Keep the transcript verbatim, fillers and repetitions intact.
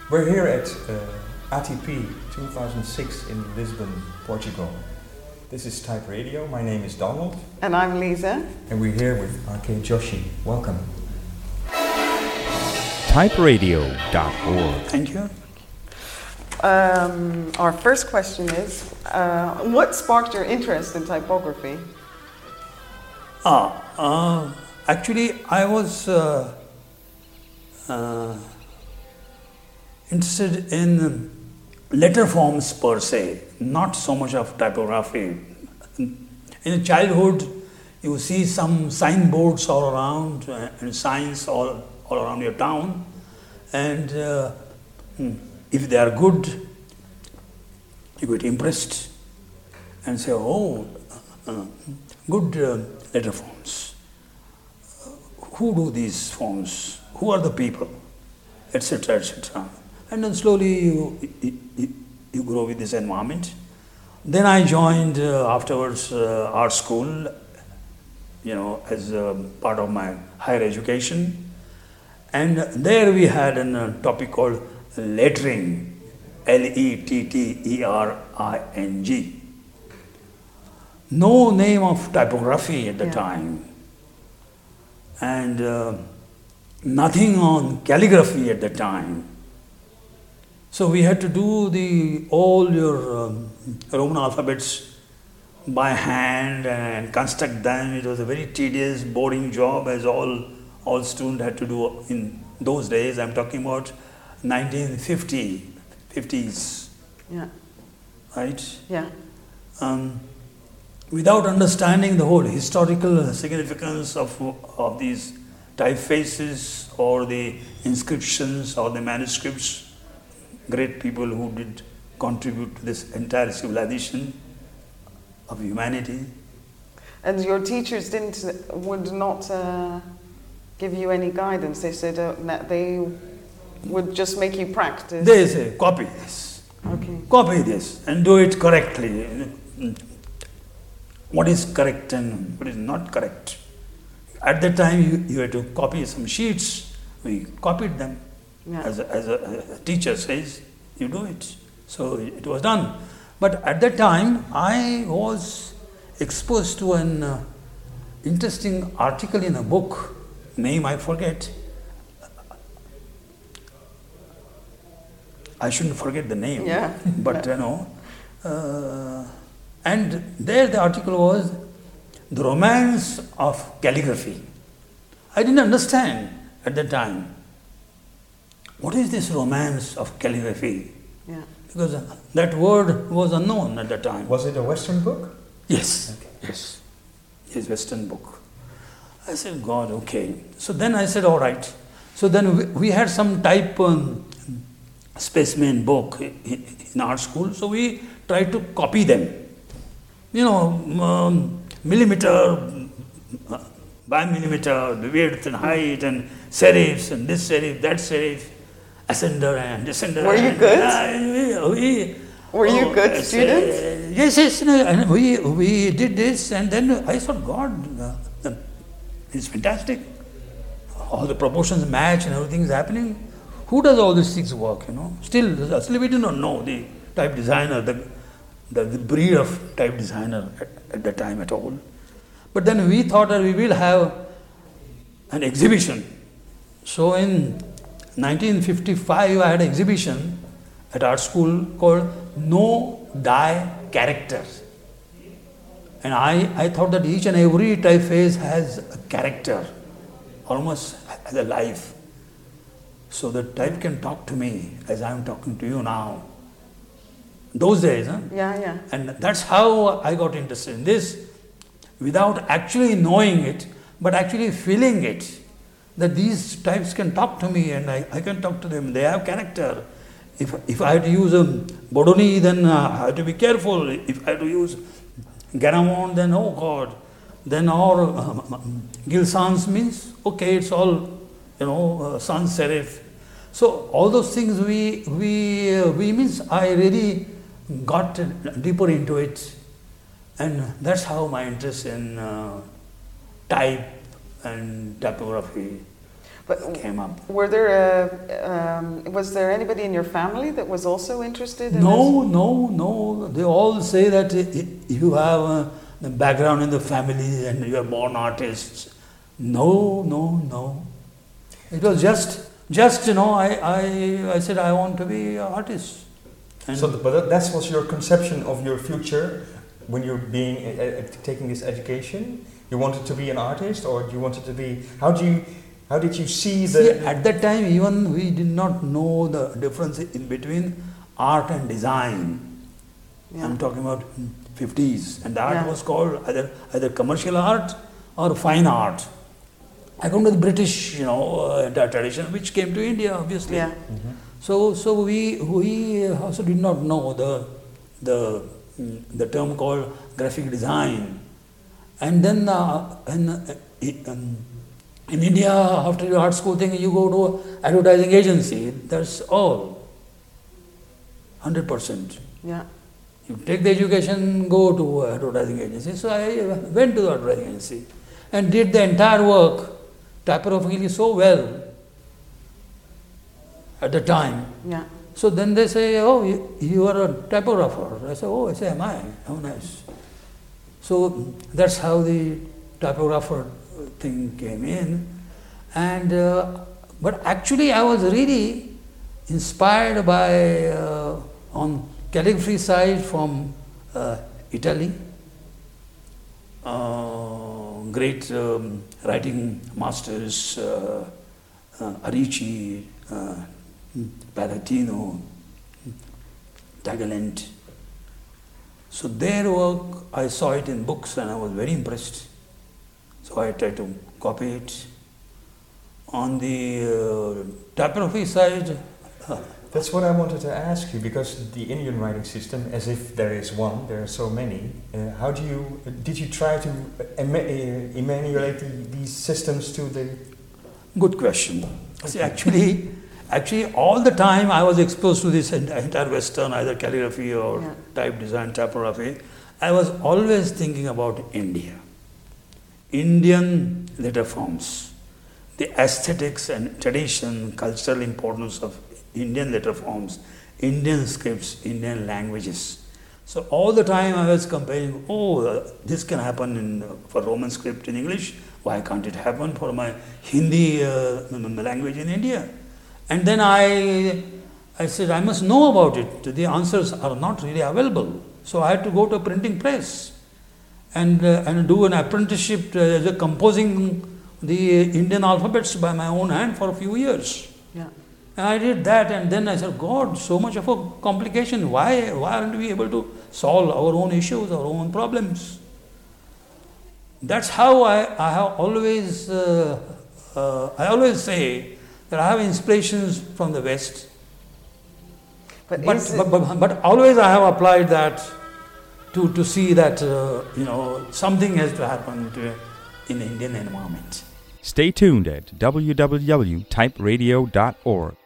We're here at uh, A T P two thousand six in Lisbon, Portugal. This is Type Radio. My name is Donald. And I'm Lisa. And we're here with R K Joshi. Welcome. type radio dot org. Thank you. Um, our first question is, uh, what sparked your interest in typography? Ah, uh, actually, I was uh, uh, interested in letter forms per se, not so much of typography. In childhood, you see some signboards all around uh, and signs all, all around your town, and uh, if they are good, you get impressed and say, oh, uh, good uh, letter forms. Who do these forms? Who are the people? Etc. et cetera. And then slowly you, you, you grow with this environment. Then I joined uh, afterwards uh, art school, you know, as uh, part of my higher education. And there we had a uh, topic called lettering, L E T T E R I N G. No name of typography at the yeah. time. And uh, nothing on calligraphy at the time. So we had to do the all your um, Roman alphabets by hand and construct them. It was a very tedious, boring job, as all all students had to do in those days. I'm talking about nineteen fifty, fifties. Yeah. Right? Yeah. Um, without understanding the whole historical significance of of these typefaces or the inscriptions or the manuscripts, great people who did contribute to this entire civilization of humanity. And your teachers didn't, would not uh, give you any guidance. They said uh, that they would just make you practice. They say, copy this. Okay. Copy this and do it correctly. What is correct and what is not correct. At that time, you, you had to copy some sheets. We copied them. Yeah. As, a, as a, a teacher says, you do it. So it was done. But at that time, I was exposed to an uh, interesting article in a book, name I forget. I shouldn't forget the name, yeah. but yeah. you know. Uh, and there the article was The Romance of Calligraphy. I didn't understand at that time. What is this romance of calligraphy? Yeah. Because that word was unknown at that time. Was it a Western book? Yes, okay. yes. His Western book. I said, God, okay. So then I said, all right. So then we, we had some type um, specimen book in, in art school. So we tried to copy them. You know, um, millimeter by millimeter, the width and height and serifs and this serif, that serif. Ascender and descender. Were you good? Uh, we, we, Were you oh, good uh, students? Yes, yes. No, and we we did this, and then I thought, God, uh, it's fantastic. All the proportions match and everything is happening. Who does all these things work? You know. Still, actually, we did not know the type designer, the the, the breed of type designer at, at that time at all. But then we thought that we will have an exhibition. So in nineteen fifty-five, I had an exhibition at art school called No Die Characters. And I, I thought that each and every typeface has a character, almost has a life. So the type can talk to me as I'm talking to you now. Those days, huh? Yeah, yeah. And that's how I got interested in this, without actually knowing it, but actually feeling it. That these types can talk to me and I, I can talk to them. They have character. If if I have to use a Bodoni, then uh, I have to be careful. If I have to use Garamond, then oh God. Then or uh, Gil Sans means, okay, it's all, you know, uh, sans serif. So all those things we, we, uh, we means I really got deeper into it. And that's how my interest in uh, type and typography. But came up. were there a, um, was there anybody in your family that was also interested in No, this? no, no. They all say that i- you have a the background in the family and you are born artists. No, no, no. It was just, just you know, I, I, I said I want to be an artist. And So, the, but that that was your conception of your future when you're being uh, uh, taking this education. You wanted to be an artist, or you wanted to be? How do you? How did you see the? See, at that time, even we did not know the difference in between art and design. Yeah. I'm talking about fifties, and the art Yeah. was called either either commercial art or fine art. According to the British, you know, uh, tradition, which came to India, obviously. Yeah. Mhm. So, so we we also did not know the the mm, the term called graphic design, and then uh, in, uh, in in India, after your art school thing, you go to advertising agency. That's all. Hundred percent. Yeah. You take the education, go to advertising agency. So I went to the advertising agency and did the entire work typographically so well at the time. Yeah. So then they say, oh, you, you are a typographer. I say, oh, I say, am I? How nice. So that's how the typographer thing came in. And, uh, but actually I was really inspired by, uh, on calligraphy side from uh, Italy. Uh, great um, writing masters, uh, uh, Arici, uh, Palatino, Tagalent. So their work, I saw it in books and I was very impressed. So I tried to copy it. On the uh, typography side, uh, That's what I wanted to ask you, because the Indian writing system, as if there is one, there are so many. Uh, how do you? Did you try to ema- uh, emulate the, these systems to the? good question. See, actually, actually, all the time I was exposed to this ent- entire Western, either calligraphy or Yeah. type design, typography. I was always thinking about India, Indian letter forms, the aesthetics and tradition, cultural importance of Indian letter forms, Indian scripts, Indian languages. So all the time I was comparing, oh, uh, this can happen in, uh, for Roman script in English, why can't it happen for my Hindi uh, language in India? And then I, I said, I must know about it. The answers are not really available. So I had to go to a printing press and, uh, and do an apprenticeship uh, as a composing the Indian alphabets by my own hand for a few years. Yeah. And I did that, and then I said, God, so much of a complication. Why, why aren't we able to solve our own issues, our own problems? That's how I, I have always, uh, uh, I always say that I have inspirations from the West. But, But, is it, but, but, but always I have applied that to, to see that, uh, you know, something has to happen to, in the Indian environment. Stay tuned at w w w dot type radio dot org